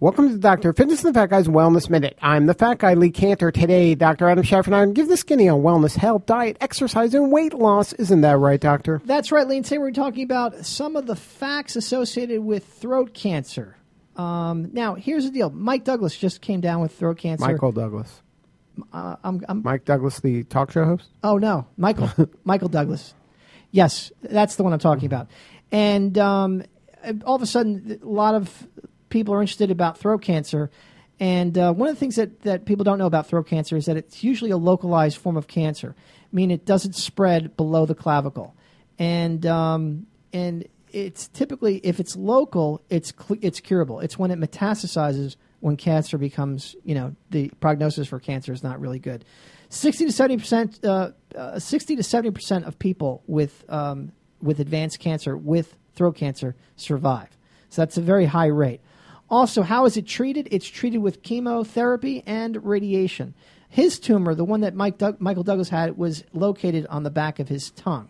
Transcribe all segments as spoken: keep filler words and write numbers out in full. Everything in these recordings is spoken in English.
Welcome to Doctor Fitness and the Fat Guy's Wellness Minute. I'm the Fat Guy, Lee Cantor. Today, Doctor Adam Schefter and I give the skinny on wellness, health, diet, exercise, and weight loss. Isn't that right, Doctor? That's right, Lee. And today we're talking about some of the facts associated with throat cancer. Um, now, here's the deal. Mike Douglas just came down with throat cancer. Michael Douglas. Uh, I'm, I'm, Mike Douglas, the talk show host? Oh, no. Michael. Michael Douglas. Yes, that's the one I'm talking about. And um, all of a sudden, a lot of people are interested about throat cancer. And uh, one of the things that, that people don't know about throat cancer is that it's usually a localized form of cancer, meaning it doesn't spread below the clavicle. And um, and it's typically, if it's local, it's cl- it's curable. It's when it metastasizes when cancer becomes, you know, the prognosis for cancer is not really good. Sixty to seventy percent, uh, uh, sixty to seventy percent of people with um, with advanced cancer, with throat cancer, survive. So that's a very high rate. Also, how is it treated? It's treated with chemotherapy and radiation. His tumor, the one that Mike Doug- Michael Douglas had, was located on the back of his tongue.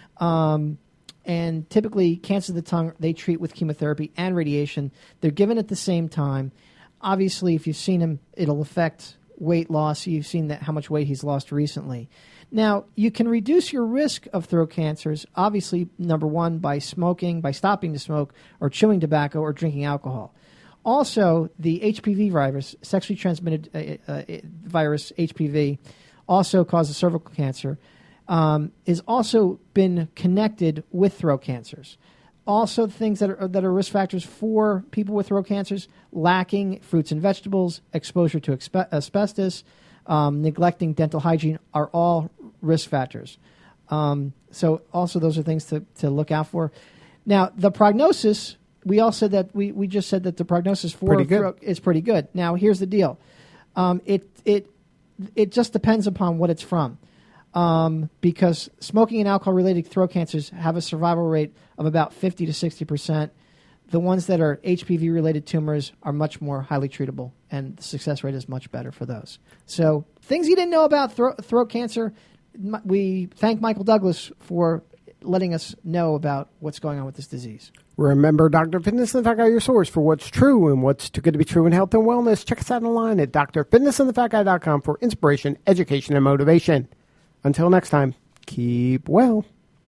Um, and typically, cancer of the tongue, they treat with chemotherapy and radiation. They're given at the same time. Obviously, if you've seen him, it'll affect weight loss. You've seen that how much weight he's lost recently. Now, you can reduce your risk of throat cancers, obviously, number one, by smoking, by stopping to smoke, or chewing tobacco, or drinking alcohol. Also, the H P V virus, sexually transmitted uh, uh, virus, H P V, also causes cervical cancer, um, is also been connected with throat cancers. Also, things that are that are risk factors for people with throat cancers: lacking fruits and vegetables, exposure to expe- asbestos, um, neglecting dental hygiene are all risk factors. Um, so, also those are things to, to look out for. Now, the prognosis. We all said that we, we just said that the prognosis for pretty good. throat is pretty good. Now, here's the deal: um, it it it just depends upon what it's from, um, because smoking and alcohol-related throat cancers have a survival rate of about fifty to sixty percent. The ones that are H P V-related tumors are much more highly treatable, and the success rate is much better for those. So, things you didn't know about thro- throat cancer. We thank Michael Douglas for letting us know about what's going on with this disease. Remember, Doctor Fitness and the Fat Guy, your source for what's true and what's too good to be true in health and wellness. Check us out online at d r fitness and the fat guy dot com for inspiration, education, and motivation. Until next time, keep well.